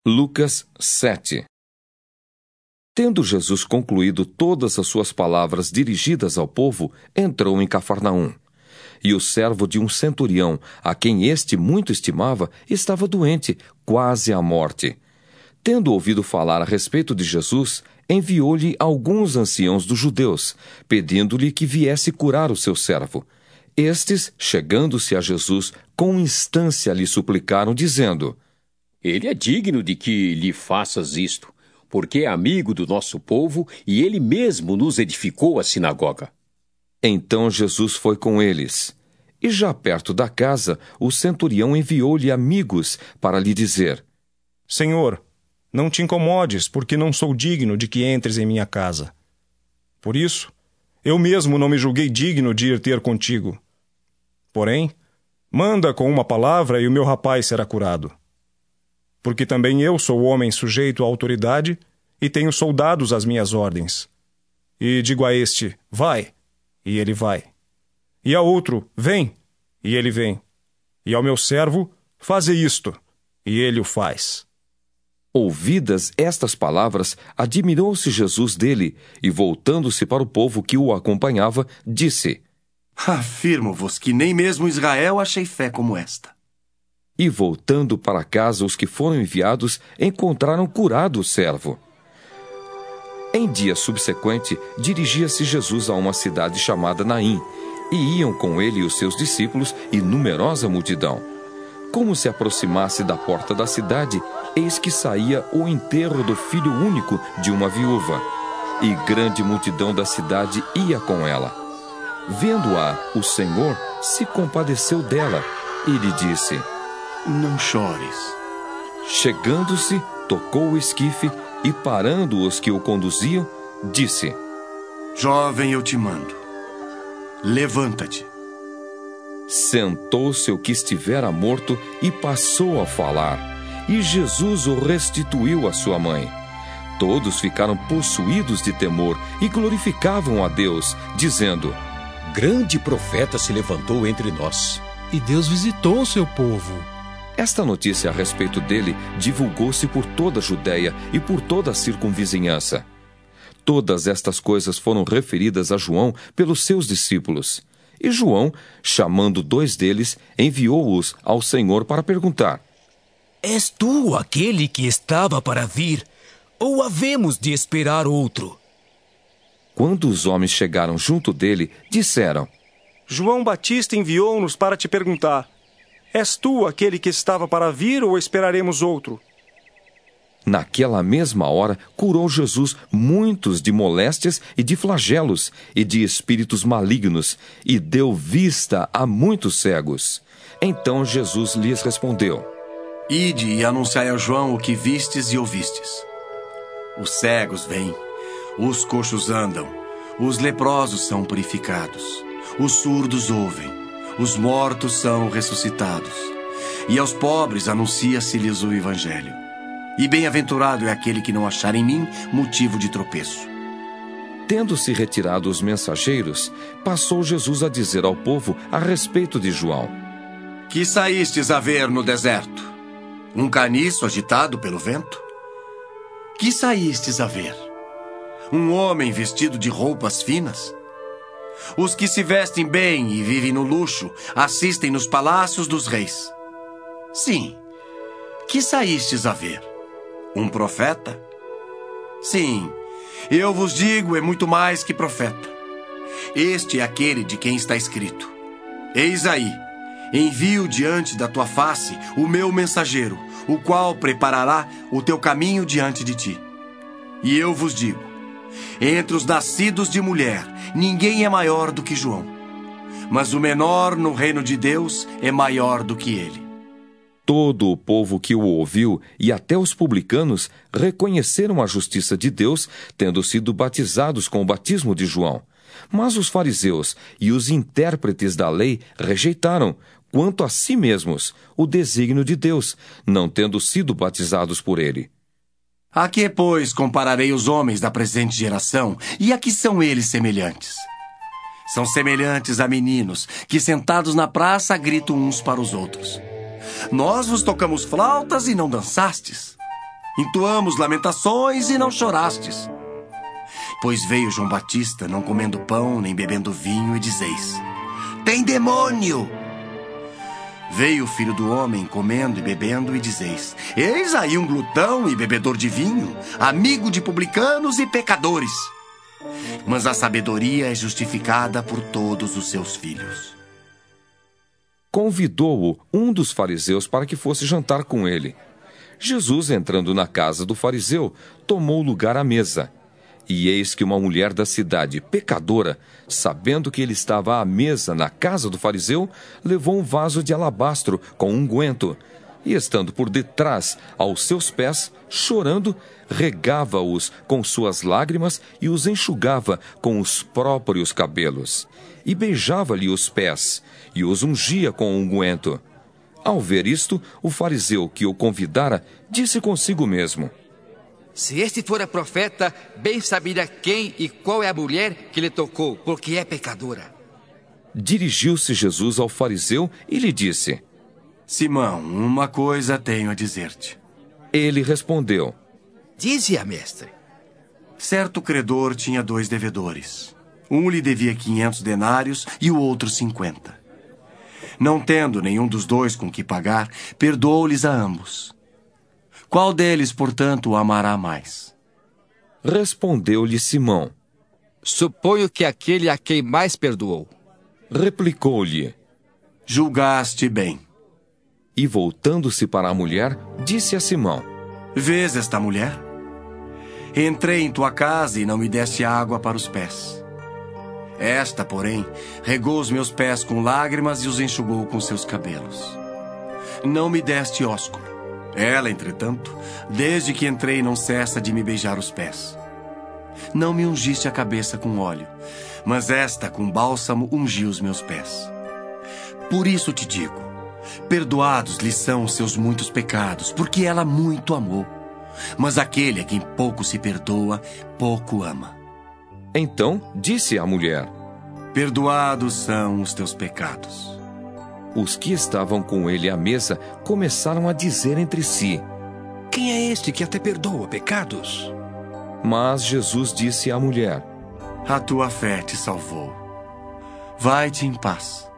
Lucas 7. Tendo Jesus concluído todas as suas palavras dirigidas ao povo, entrou em Cafarnaum. E o servo de um centurião, a quem este muito estimava, estava doente, quase à morte. Tendo ouvido falar a respeito de Jesus, enviou-lhe alguns anciãos dos judeus, pedindo-lhe que viesse curar o seu servo. Estes, chegando-se a Jesus, com instância lhe suplicaram, dizendo: Ele é digno de que lhe faças isto, porque é amigo do nosso povo e ele mesmo nos edificou a sinagoga. Então Jesus foi com eles. E já perto da casa, o centurião enviou-lhe amigos para lhe dizer: Senhor, não te incomodes, porque não sou digno de que entres em minha casa. Por isso, eu mesmo não me julguei digno de ir ter contigo. Porém, manda com uma palavra e o meu rapaz será curado. Porque também eu sou homem sujeito à autoridade e tenho soldados às minhas ordens. E digo a este, vai, e ele vai. E a outro, vem, e ele vem. E ao meu servo, faze isto, e ele o faz. Ouvidas estas palavras, admirou-se Jesus dele, e voltando-se para o povo que o acompanhava, disse: Afirmo-vos que nem mesmo Israel achei fé como esta. E voltando para casa, os que foram enviados encontraram curado o servo. Em dia subsequente, dirigia-se Jesus a uma cidade chamada Naim, e iam com ele os seus discípulos e numerosa multidão. Como se aproximasse da porta da cidade, eis que saía o enterro do filho único de uma viúva, e grande multidão da cidade ia com ela. Vendo-a, o Senhor se compadeceu dela e lhe disse: Não chores. Chegando-se, tocou o esquife e, parando os que o conduziam, disse: Jovem, eu te mando, levanta-te. Sentou-se o que estivera morto e passou a falar, e Jesus o restituiu à sua mãe. Todos ficaram possuídos de temor e glorificavam a Deus, dizendo: Grande profeta se levantou entre nós. E Deus visitou o seu povo. Esta notícia a respeito dele divulgou-se por toda a Judéia e por toda a circunvizinhança. Todas estas coisas foram referidas a João pelos seus discípulos. E João, chamando 2 deles, enviou-os ao Senhor para perguntar: És tu aquele que estava para vir, ou havemos de esperar outro? Quando os homens chegaram junto dele, disseram: João Batista enviou-nos para te perguntar: És tu aquele que estava para vir ou esperaremos outro? Naquela mesma hora, curou Jesus muitos de moléstias e de flagelos e de espíritos malignos, e deu vista a muitos cegos. Então Jesus lhes respondeu: Ide e anunciai a João o que vistes e ouvistes. Os cegos vêm, os coxos andam, os leprosos são purificados, os surdos ouvem, os mortos são ressuscitados, e aos pobres anuncia-se-lhes o Evangelho. E bem-aventurado é aquele que não achar em mim motivo de tropeço. Tendo-se retirado os mensageiros, passou Jesus a dizer ao povo a respeito de João: Que saístes a ver no deserto? Um caniço agitado pelo vento? Que saístes a ver? Um homem vestido de roupas finas? Os que se vestem bem e vivem no luxo assistem nos palácios dos reis. Sim, que saístes a ver? Um profeta? Sim, eu vos digo, é muito mais que profeta. Este é aquele de quem está escrito: Eis aí, envio diante da tua face o meu mensageiro, o qual preparará o teu caminho diante de ti. E eu vos digo, entre os nascidos de mulher, ninguém é maior do que João. Mas o menor no reino de Deus é maior do que ele. Todo o povo que o ouviu, e até os publicanos, reconheceram a justiça de Deus, tendo sido batizados com o batismo de João. Mas os fariseus e os intérpretes da lei rejeitaram, quanto a si mesmos, o desígnio de Deus, não tendo sido batizados por ele. A que, pois, compararei os homens da presente geração, e a que são eles semelhantes? São semelhantes a meninos, que sentados na praça gritam uns para os outros: Nós vos tocamos flautas e não dançastes. Entoamos lamentações e não chorastes. Pois veio João Batista, não comendo pão nem bebendo vinho, e dizeis: tem demônio! Veio o Filho do Homem comendo e bebendo, e dizeis: eis aí um glutão e bebedor de vinho, amigo de publicanos e pecadores. Mas a sabedoria é justificada por todos os seus filhos. Convidou-o um dos fariseus para que fosse jantar com ele. Jesus, entrando na casa do fariseu, tomou lugar à mesa. E eis que uma mulher da cidade, pecadora, sabendo que ele estava à mesa na casa do fariseu, levou um vaso de alabastro com unguento, e estando por detrás aos seus pés, chorando, regava-os com suas lágrimas e os enxugava com os próprios cabelos. E beijava-lhe os pés, e os ungia com unguento. Ao ver isto, o fariseu que o convidara disse consigo mesmo: se este fora profeta, bem saberia quem e qual é a mulher que lhe tocou, porque é pecadora. Dirigiu-se Jesus ao fariseu e lhe disse: Simão, uma coisa tenho a dizer-te. Ele respondeu: dize-a, mestre. Certo credor tinha 2 devedores. Um lhe devia 500 denários e o outro 50. Não tendo nenhum dos 2 com que pagar, perdoou-lhes a ambos. Qual deles, portanto, o amará mais? Respondeu-lhe Simão: suponho que aquele a quem mais perdoou. Replicou-lhe: julgaste bem. E voltando-se para a mulher, disse a Simão: vês esta mulher? Entrei em tua casa e não me deste água para os pés. Esta, porém, regou os meus pés com lágrimas e os enxugou com seus cabelos. Não me deste ósculo. Ela, entretanto, desde que entrei não cessa de me beijar os pés. Não me ungiste a cabeça com óleo, mas esta com bálsamo ungiu os meus pés. Por isso te digo, perdoados lhe são os seus muitos pecados, porque ela muito amou. Mas aquele a quem pouco se perdoa, pouco ama. Então disse a mulher: perdoados são os teus pecados. Os que estavam com ele à mesa começaram a dizer entre si: quem é este que até perdoa pecados? Mas Jesus disse à mulher: a tua fé te salvou. Vai-te em paz.